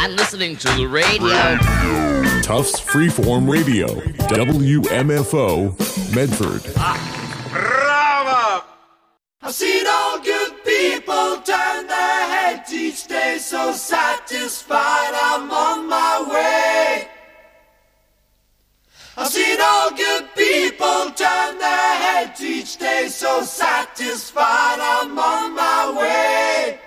I'm listening to the radio. Tufts Freeform Radio, WMFO, Medford. Bravo! I've seen all good people turn their heads each day, so satisfied I'm on my way. I've seen all good people turn their heads each day, so satisfied I'm on my way.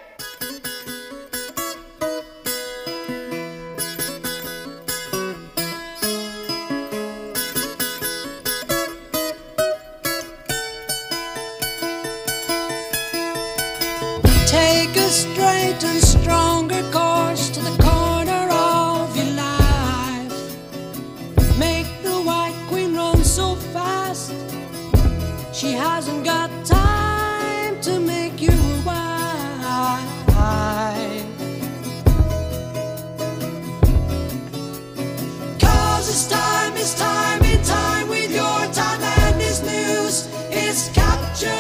Take a straight and stronger course to the corner of your life. Make the White Queen run so fast, she hasn't got time to make you a wife. 'Cause it's time in time with your time, and this news is captured.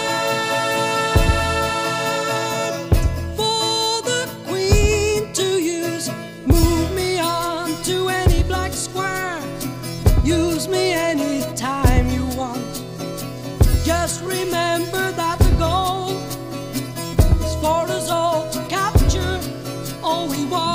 Just remember that the goal is for us all to capture all we want.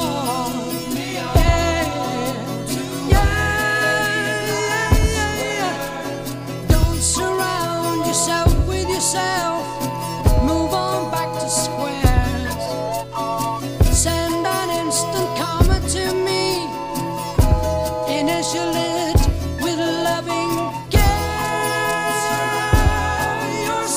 Yeah. Don't surround yourself with yourself. Move on back to squares. Send an instant comment to me. Initial it with loving care. Your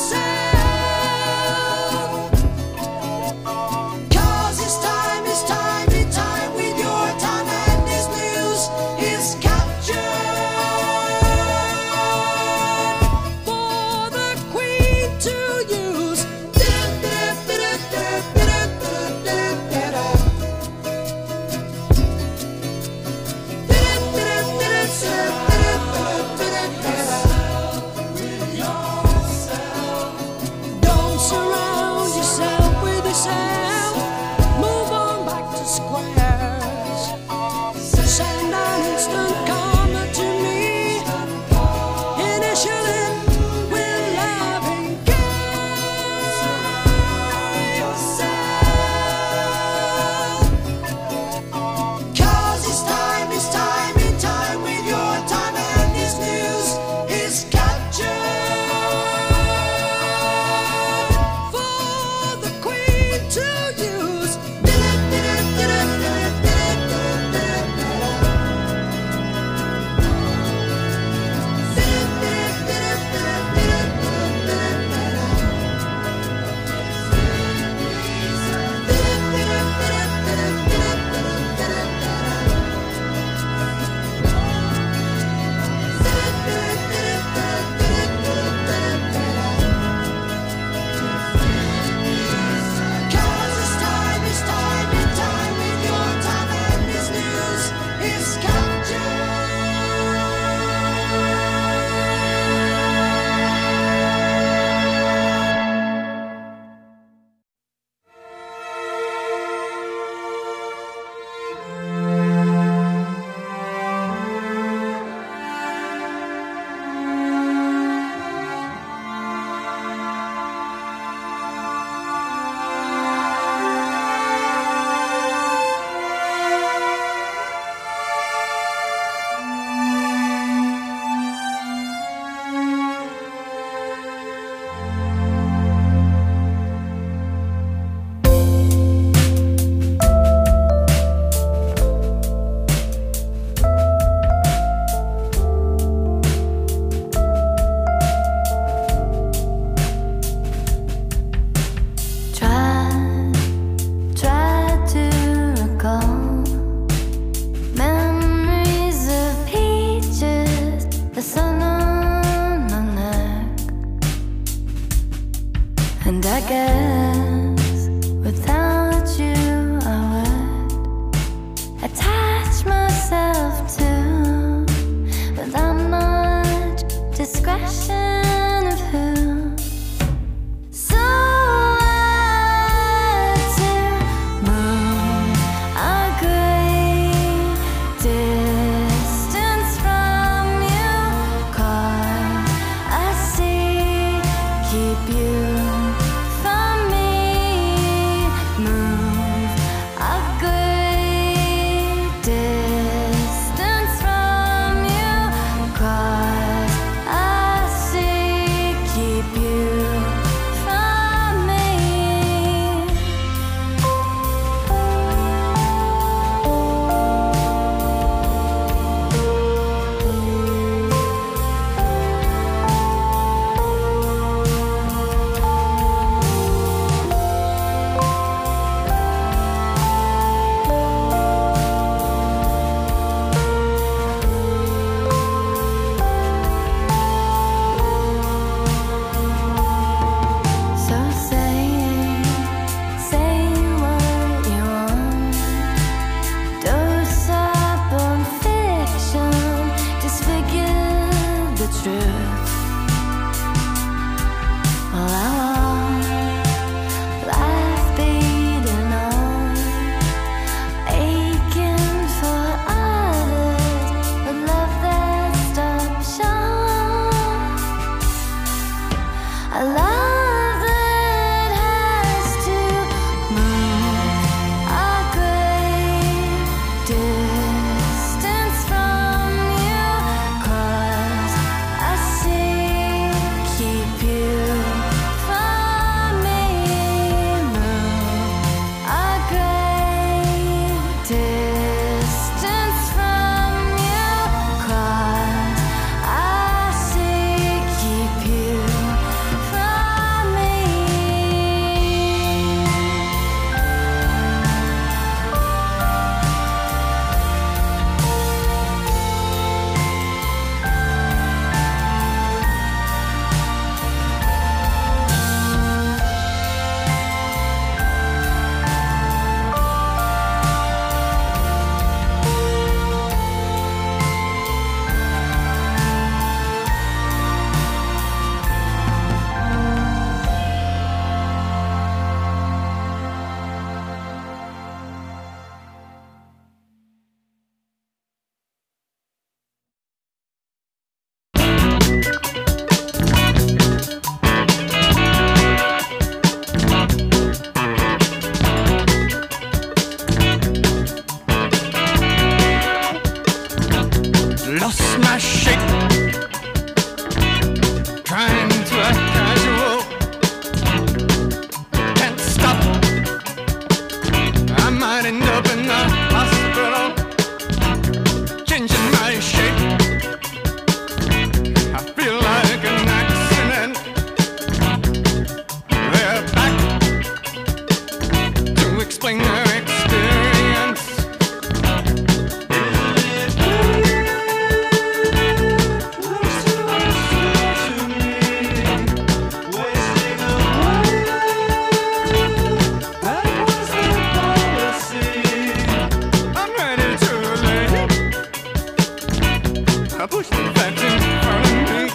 I push the facts in front of me.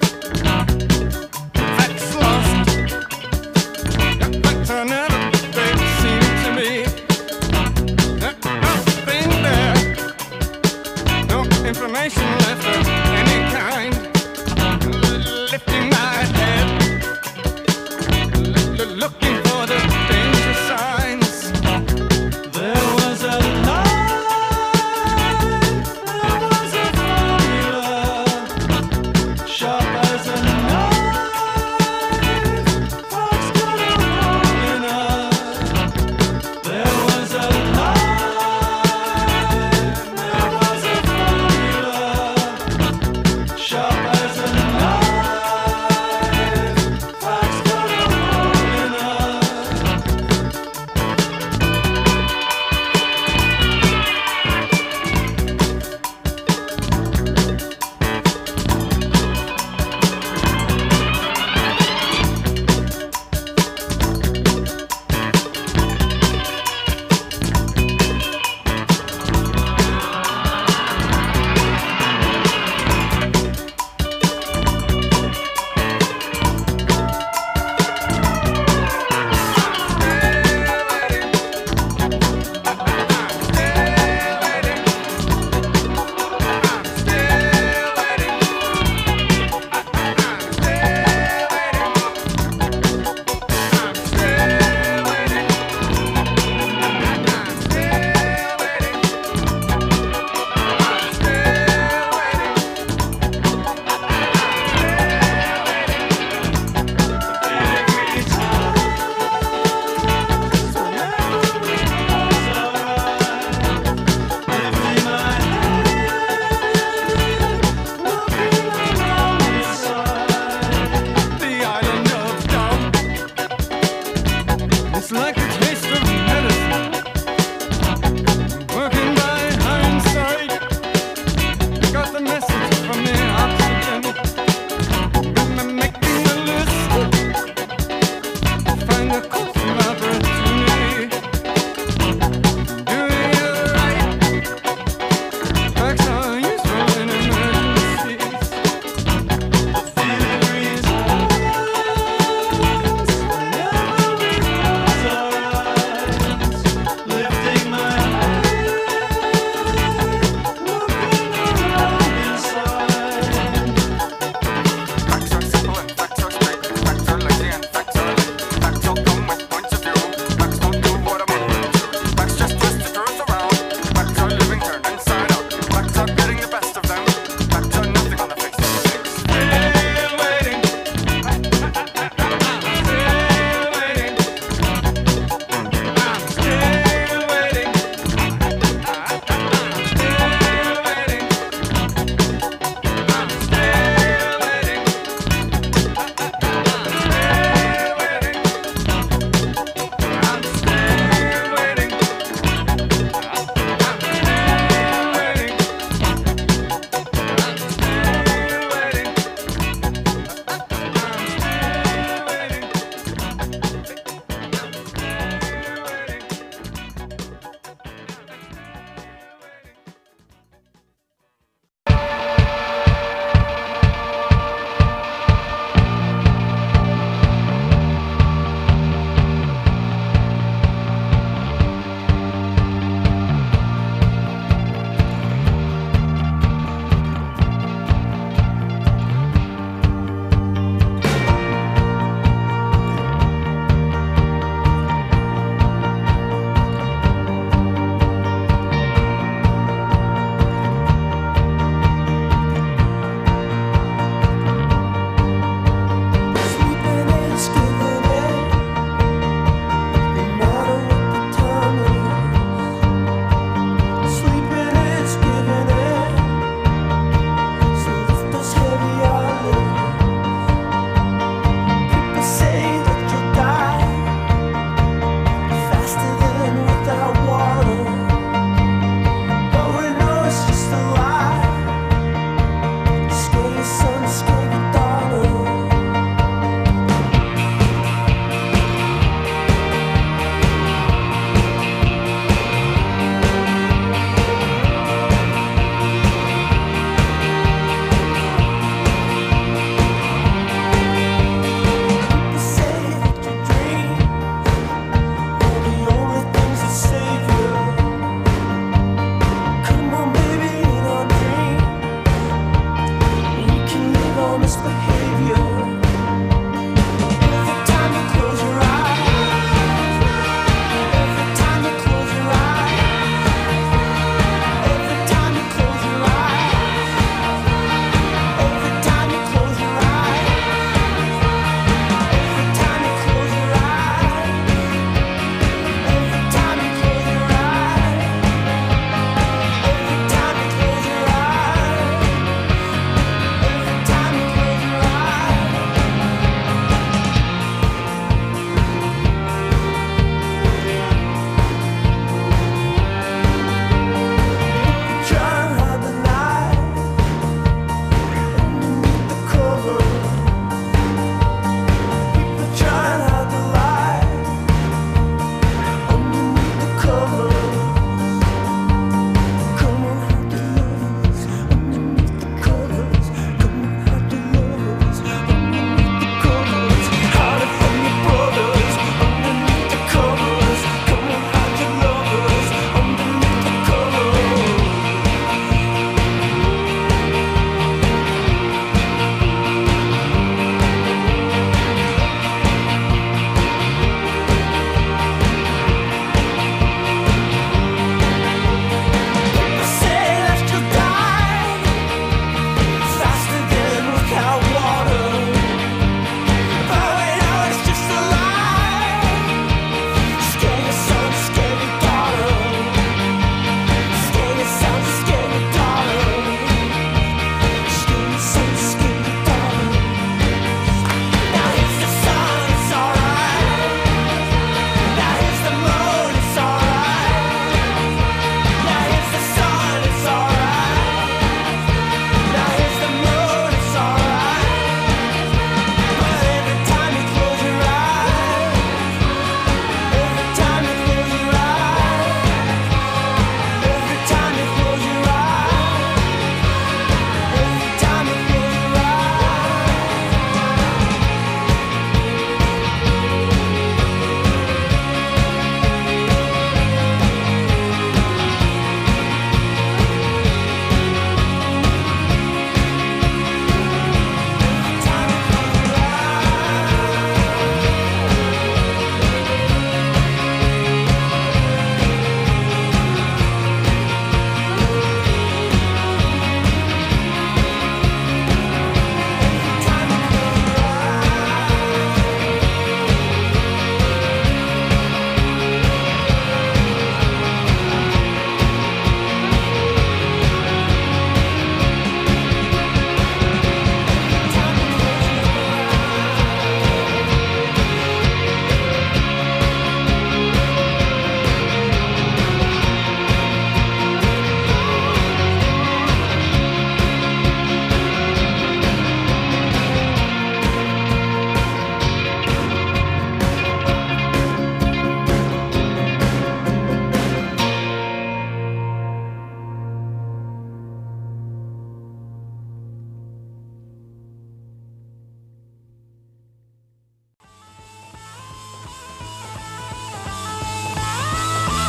Facts lost. Facts are never they seem to me. Nothing there. No information left of any kind. Lifting my head, looking for the danger signs. There was a line, there was a formula, sharp as a knife, fox got a hole in her. There was a line, there was a formula,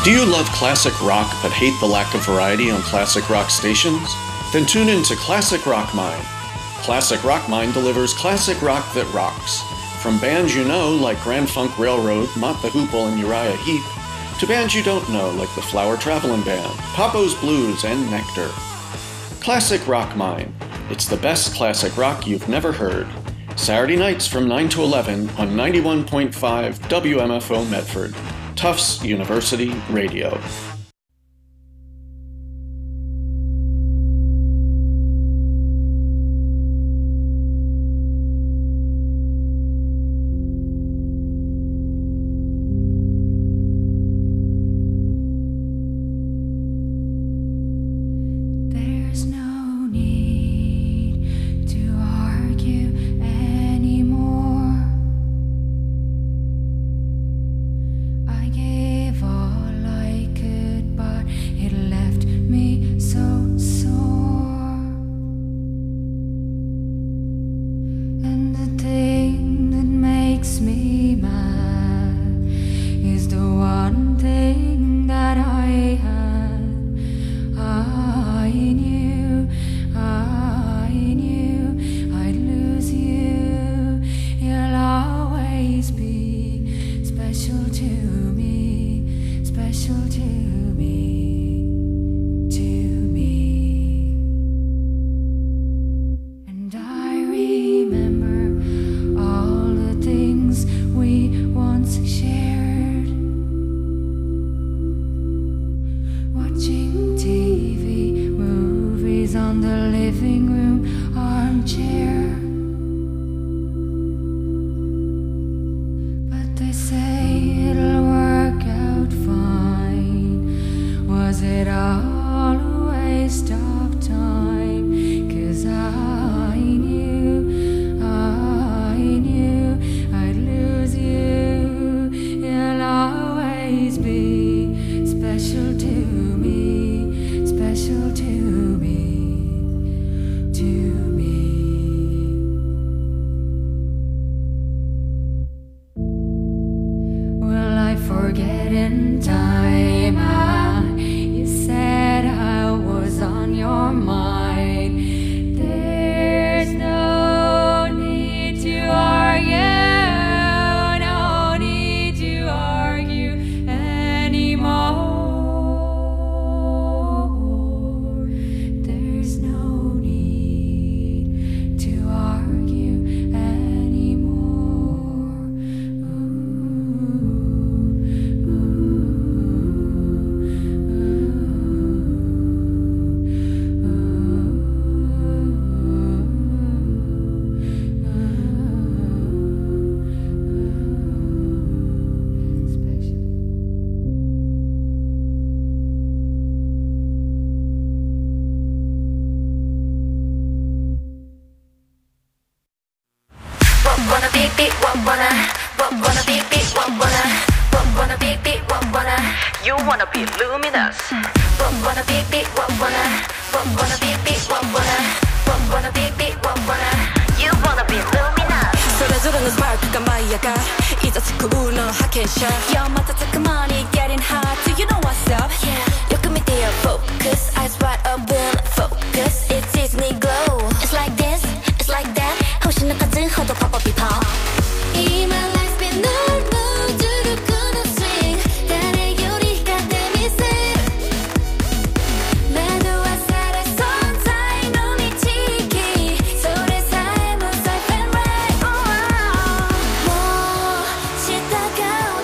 Do you love classic rock but hate the lack of variety on classic rock stations? Then tune in to Classic Rock Mine. Classic Rock Mine delivers classic rock that rocks. From bands you know like Grand Funk Railroad, Mott the Hoople, and Uriah Heep, to bands you don't know like the Flower Traveling Band, Papo's Blues, and Nectar. Classic Rock Mine. It's the best classic rock you've never heard. Saturday nights from 9 to 11 on 91.5 WMFO Medford. Tufts University Radio.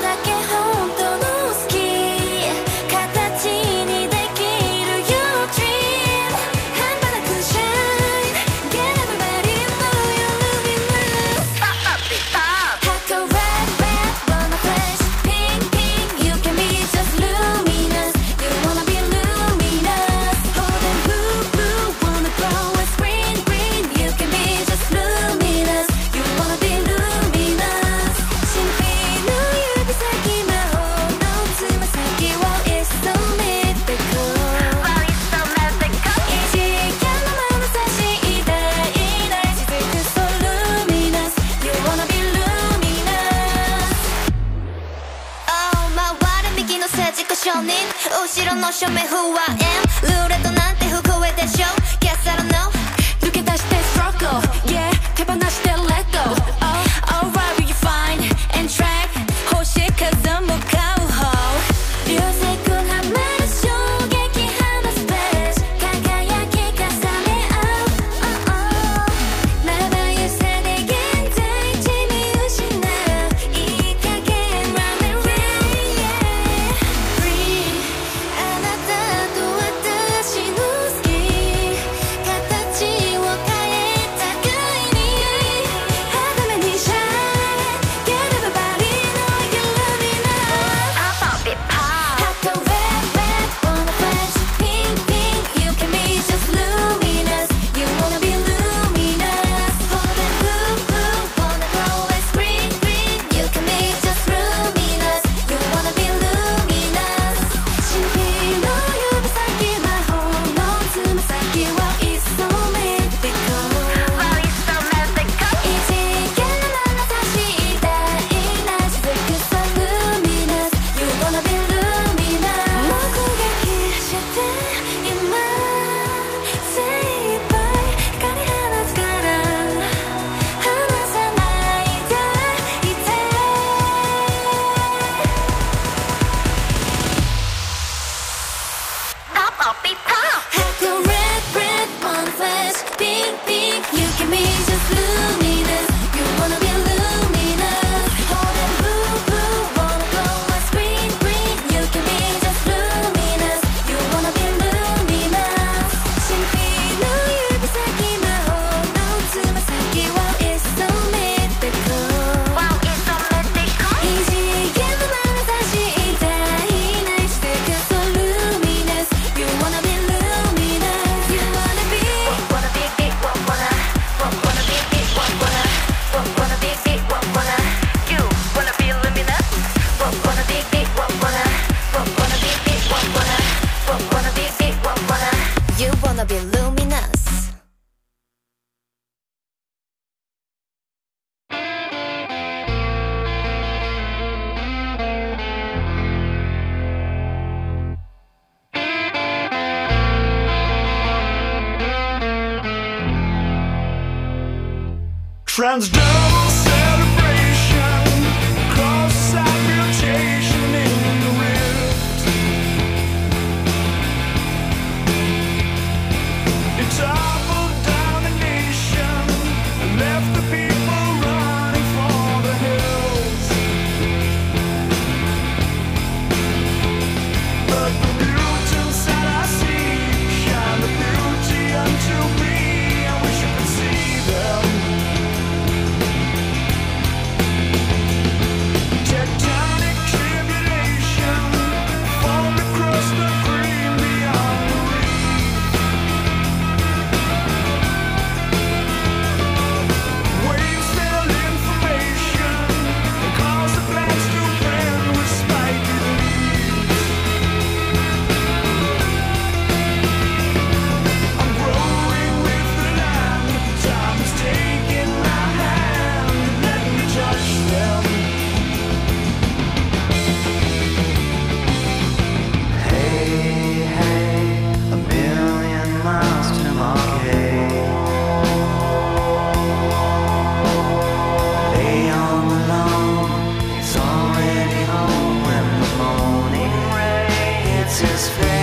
Dream show me who I am.ルーレットなんて不公平でしょ Guess I don't know 抜け出して struggle Yeah 手放して let go Alright will you find and track 欲しい数も買う方 Music はまる衝撃放つペース輝き重ね合うまばゆさで現在地見失ういい加減 Run and rain yeah Free あなたと私の好き形を変えたくいに肌目に shine Get everybody know you love me now Pop it pop Hot to red red wanna flash Pink pink you can be just luminous You wanna be luminous Hold it blue blue wanna grow like green green You can be just luminous You wanna be luminous 神秘の指先魔法のつま先は It's so mythical Wow it's so mythical 異次元の眼差し偉大な雫 So luminous You wanna be luminous 目撃して今精一杯光放つから離さないでいてPop up beat pop Hot to red red one flash Pink pink you can be just luminous You wanna be luminous Hold it blue blue wanna glow like green green You can be just luminous You wanna be luminous 神秘の指先魔法のつま先は It's so mythical Wow it's so mythical 異次元の眼差し偉大な雫 So luminous You wanna be luminous You wanna be Wanna be big wanna be big wanna be big wanna You wanna be luminous Wanna be big wanna be big wanna be big wanna You wanna be luminous Transdermal celebration, cross-side mutation in the rift. It toppled down the nation and left the people running for the hills. But the mutants that I see shine the beauty unto me. I wish I could see them. Tectonic tribulation formed across the green beyond the reef. Waves filled information and caused the plants to bend with spiky leaves. I'm growing with the land. Time is taking my hand and let me touch them. Hey, hey, a billion miles to Marquette. Lay on the lawn, he's already home when the morning rain hits his face.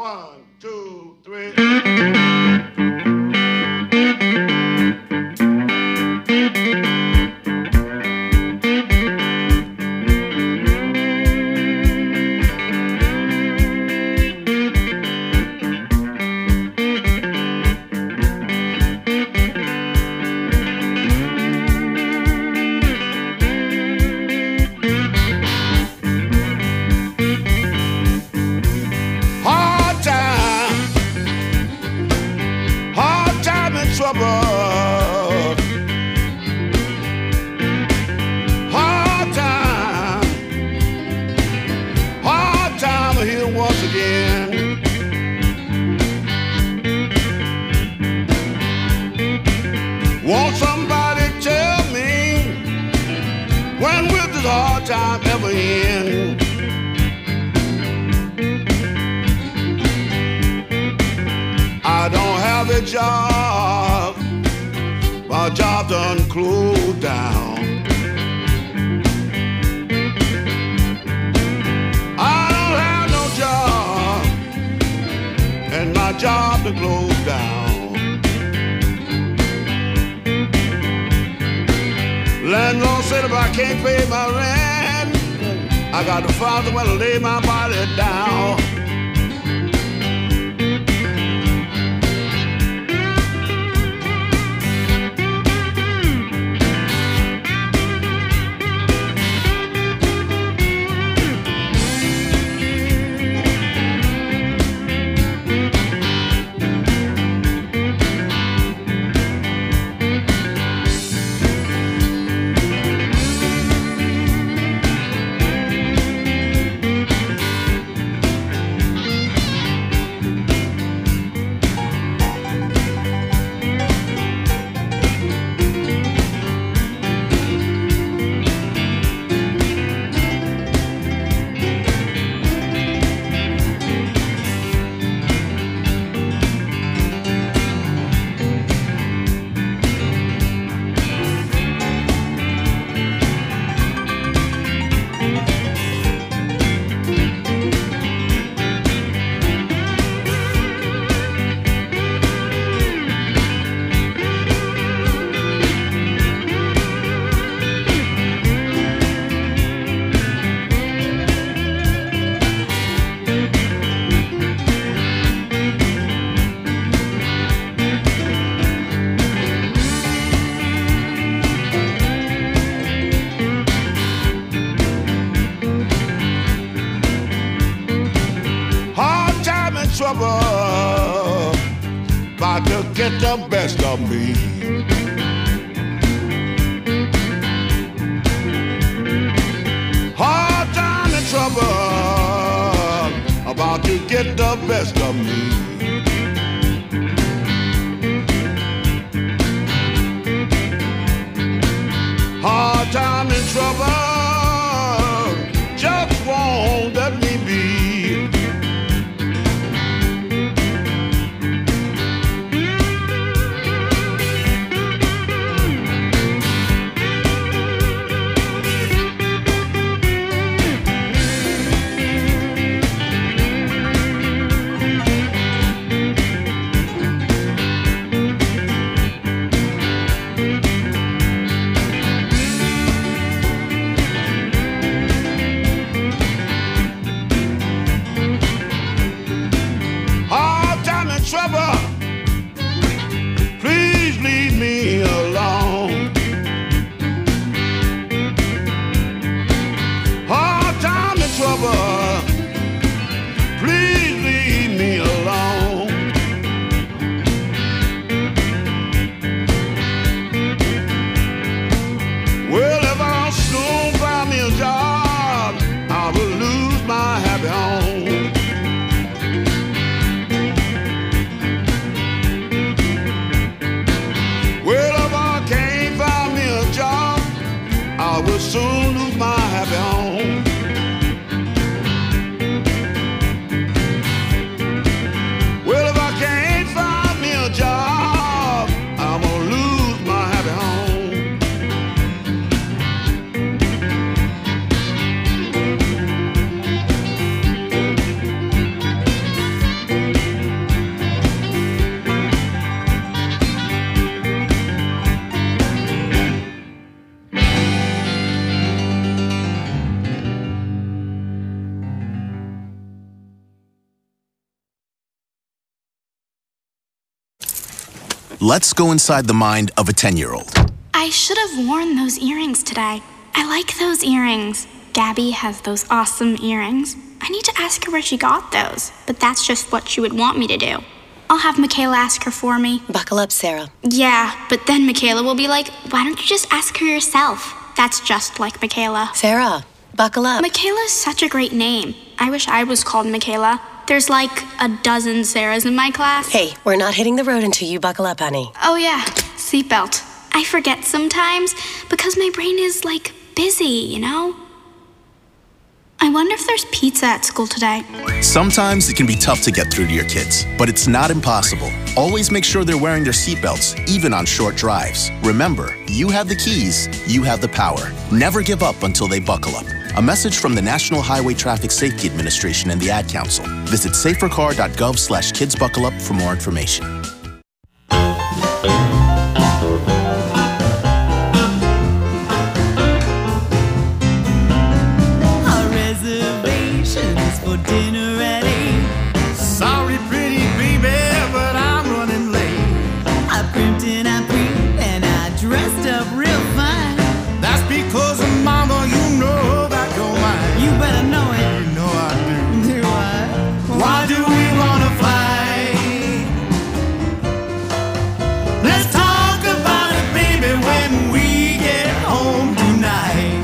1, 2, 3. Won't somebody tell me when will this hard time ever end? I don't have a job, my job done closed down. I don't have no job, and my job done closed down. Landlord said if I can't pay my rent, I got to find somewhere to lay my body down. Trouble about to get the best of me. Hard time and trouble about to get the best of me. Hard time and trouble just won't let me be. Let's go inside the mind of a 10-year-old. I should have worn those earrings today. I like those earrings. Gabby has those awesome earrings. I need to ask her where she got those, but that's just what she would want me to do. I'll have Michaela ask her for me. Buckle up, Sarah. Yeah, but then Michaela will be like, why don't you just ask her yourself? That's just like Michaela. Sarah, buckle up. Michaela's such a great name. I wish I was called Michaela. There's like a dozen Sarahs in my class. Hey, we're not hitting the road until you buckle up, honey. Oh yeah, seatbelt. I forget sometimes because my brain is like busy, you know? I wonder if there's pizza at school today. Sometimes it can be tough to get through to your kids, but it's not impossible. Always make sure they're wearing their seatbelts, even on short drives. Remember, you have the keys, you have the power. Never give up until they buckle up. A message from the National Highway Traffic Safety Administration and the Ad Council. Visit safercar.gov/kidsbuckleup for more information. For dinner at 8. Sorry, pretty baby, but I'm running late. I primped and I prepped and I dressed up real fine. That's because of mama, you know that you're mine. You better know it. You know I do. Do I? Why do we wanna fight? Let's talk about it, baby, when we get home tonight.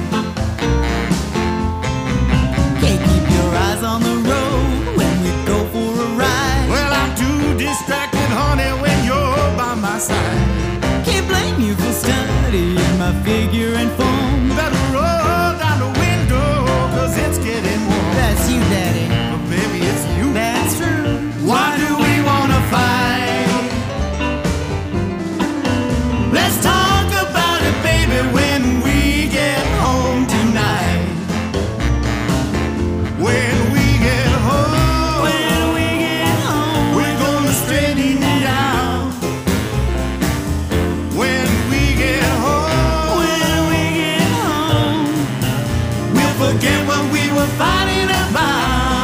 Can't keep your eyes on the road when we go for a ride. Well, I'm too distracted, honey, when you're by my side. Can't blame you for studying my figure and form. Better roll down the window, cause it's getting warm. That's you, daddy. But baby, it's you. That's true. Why do we wanna fight? Let's talk about it, baby, when we get home tonight. When we get home, we're gonna straighten it out. When we get home, we'll forget what we were fighting about.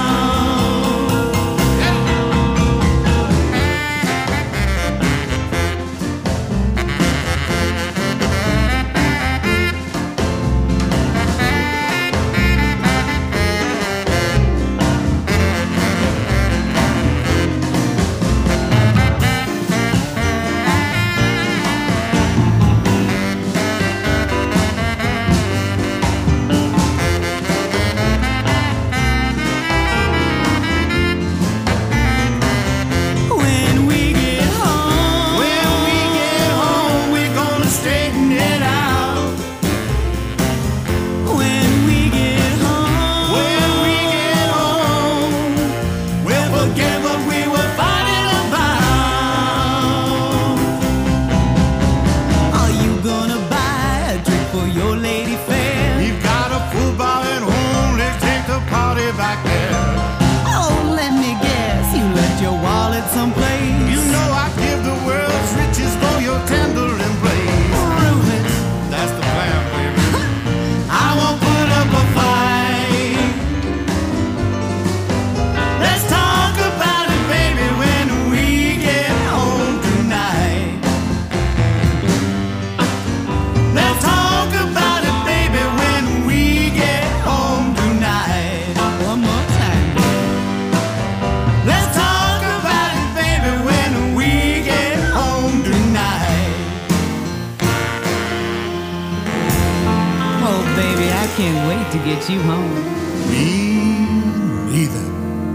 Can't wait to get you home. Me neither.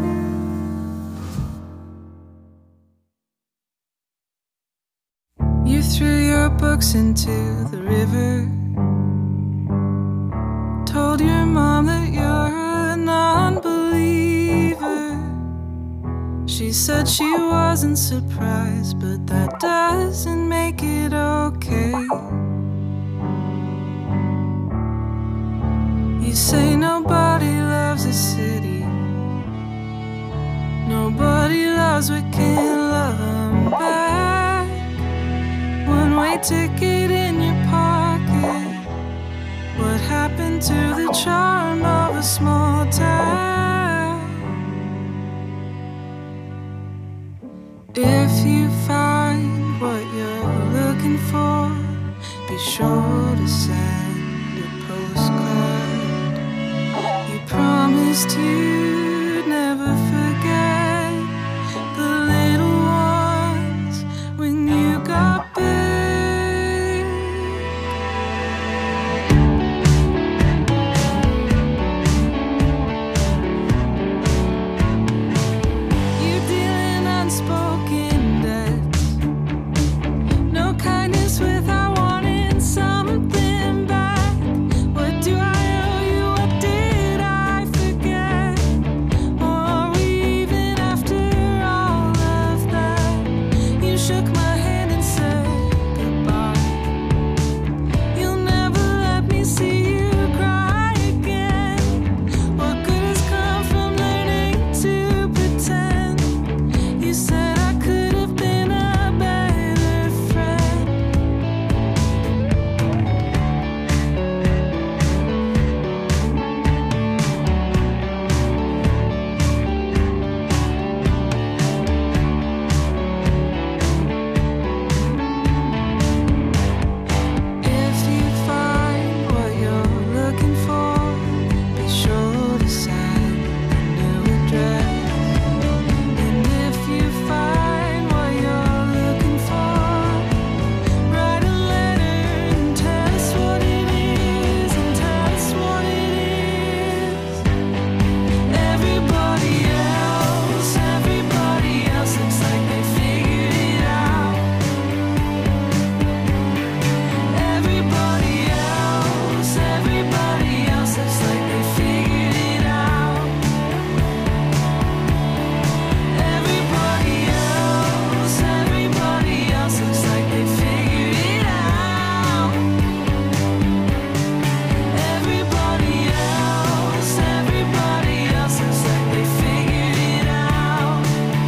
You threw your books into the river. Told your mom that you're a non-believer. She said she wasn't surprised, but that doesn't make it okay. You say nobody loves a city, nobody loves what can't love them back. One-way ticket in your pocket. What happened to the charm of a small town? If you find what you're promised you'd never forget the little ones when you got big. You deal in unspoken debts, no kindness without wanting something back. What do I owe you? What did I forget? Or are we even after all of that? You shook my hand and said goodbye. You'll never let me see you cry again. What good has come from learning to pretend? You said I could have been a better friend. If you find what you're looking for, be sure to send a new address. And if you find what you're looking for, write a letter and tell us what it is, and tell us what it is. Everybody else looks like they figured it out. Everybody else looks like they figured it out. Everybody else looks like they figured it out. Everybody else looks like they figured it out.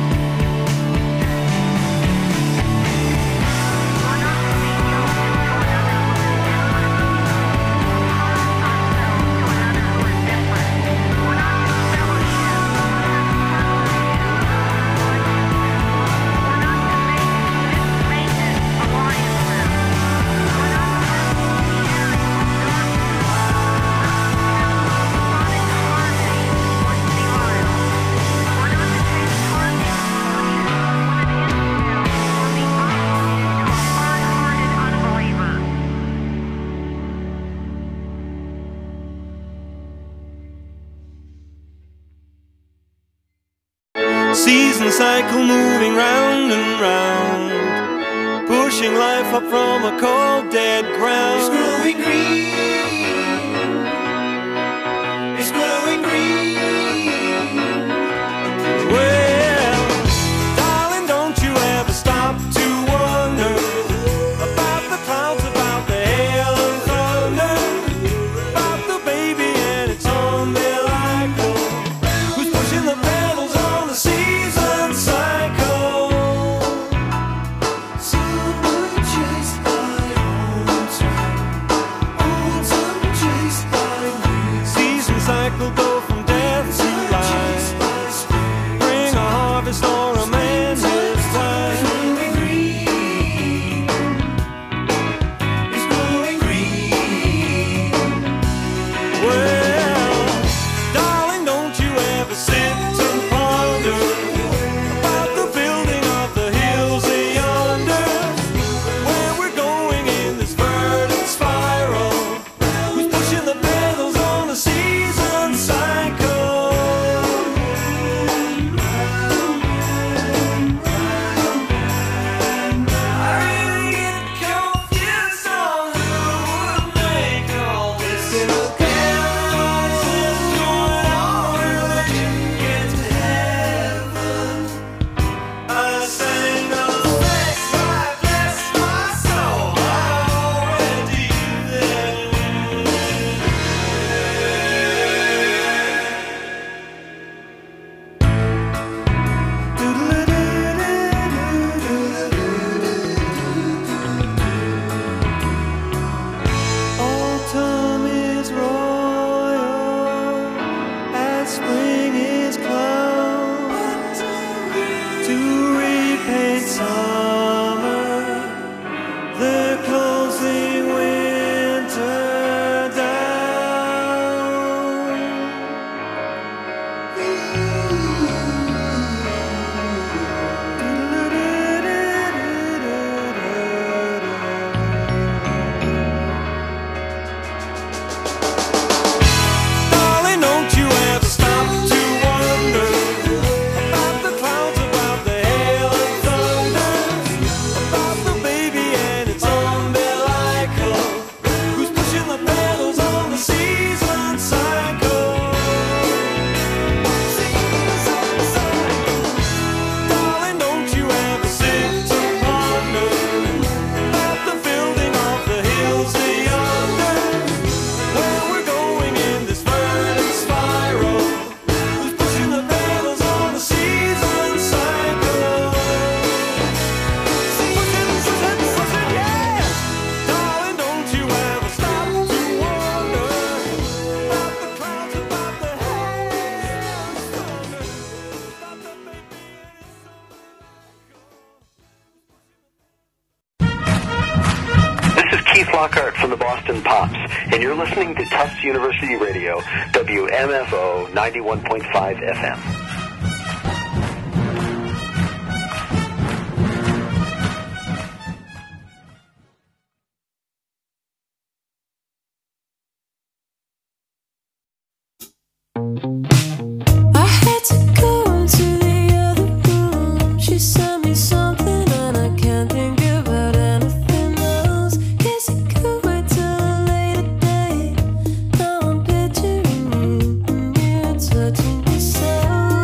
Season cycle moving round and round, pushing life up from a cold dead ground. It's growing green. It's growing green. Well, darling, don't you ever stop to wonder about the clouds, about the hail and thunder, about the baby and its umbilical, who's pushing the pedals on the season cycle. Summer chased by autumn chased by winter. Season cycle go from death to life, bring a harvest or a man his wife. Growing green. It's growing green. Well, darling, don't you ever sit and ponder about the building of the hills yonder, where we're going in this verdant spiral, who's pushing the pedals on the season cycle. I really get confused on who would make all this going on when you get to heaven. I sang the bless my soul already there. Autumn is royal, as spring is cloud, to repaint summer, they're closing winter down. Lockhart from the Boston Pops, and you're listening to Tufts University Radio, WMFO 91.5 FM. I had to go to the other room. She sent me something and I can't think about anything else. Guess it could wait till a later day. Now I'm picturing you and you touching yourself.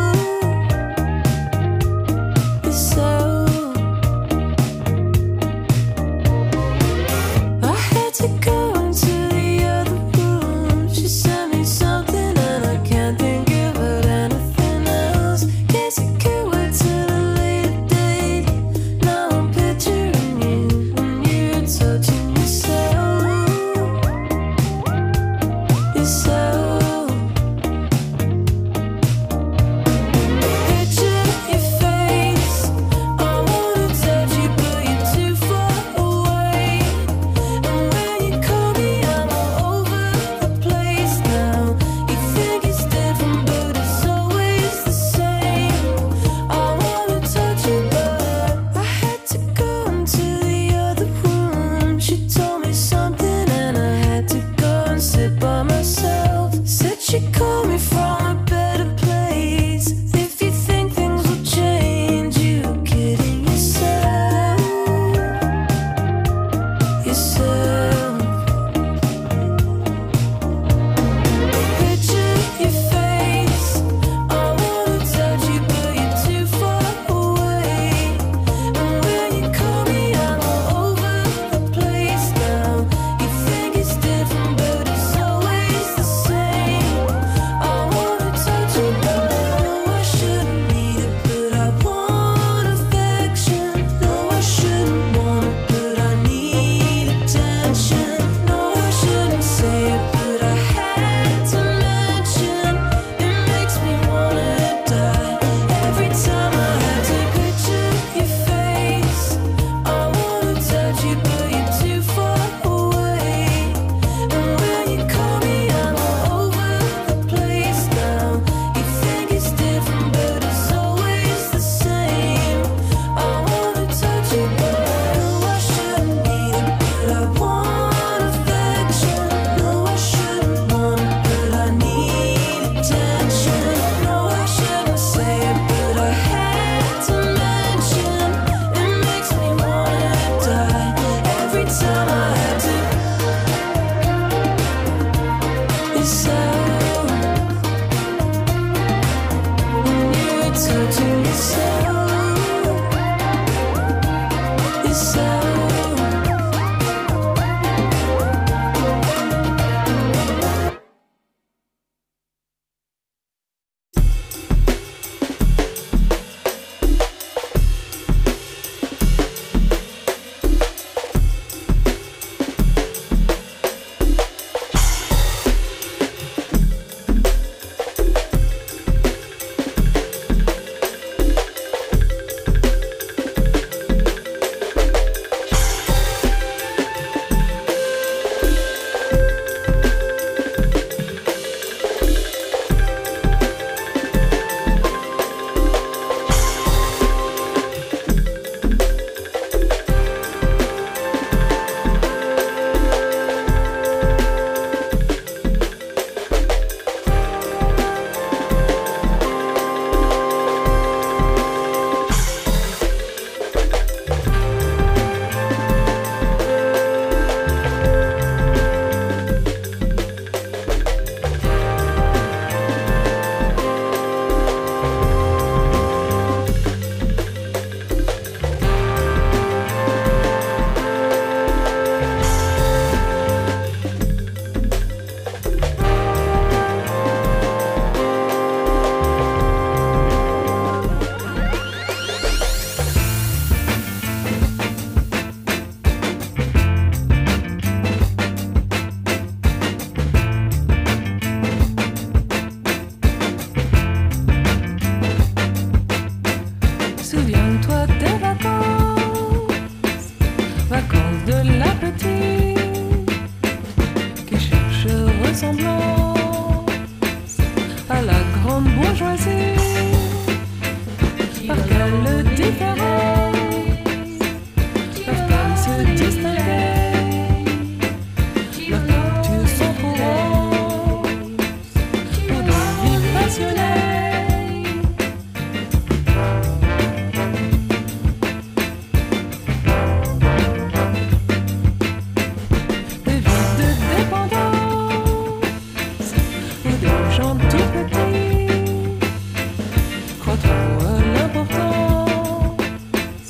grande bourgeoisie. Par quelle différence, parce qu'elle se distinguait, leurs cultures sont trop roses pour des vies passionnées. Des vies de dépendance ou des gens tout petits. Crois-toi l'importance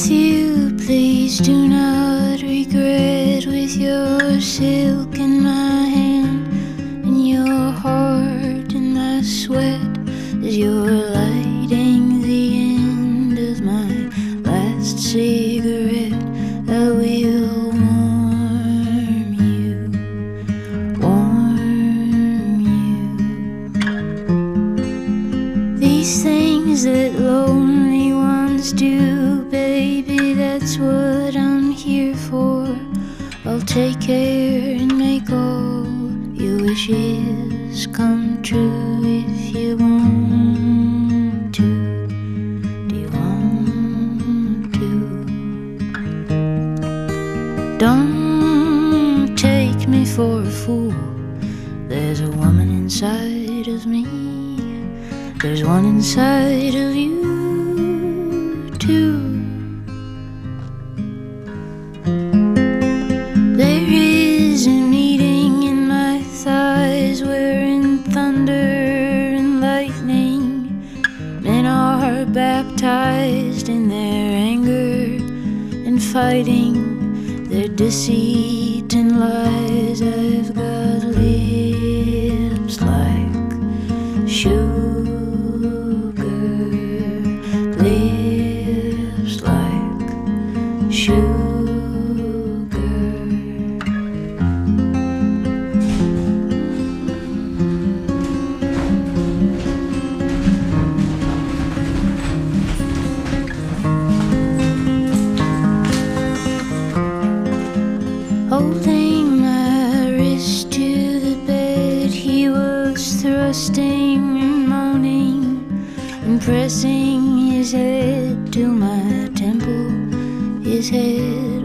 Matthew, please do not regret. With your silk in my hand and your heart in my sweat, as you're lighting the end of my last cigarette, I will warm you, warm you. These things that lonely ones do, baby, that's what I'm here for. I'll take care and make all your wishes come true if you want to. Do you want to? Don't take me for a fool. There's a woman inside of me. There's one inside of you too. There is a meeting in my thighs wherein thunder and lightning, men are baptized in their anger and fighting their deceit and lies. I've got lips like sugar, lips like sugar. Holding my wrist to the bed, he was thrusting and moaning and pressing his head to my temple, his head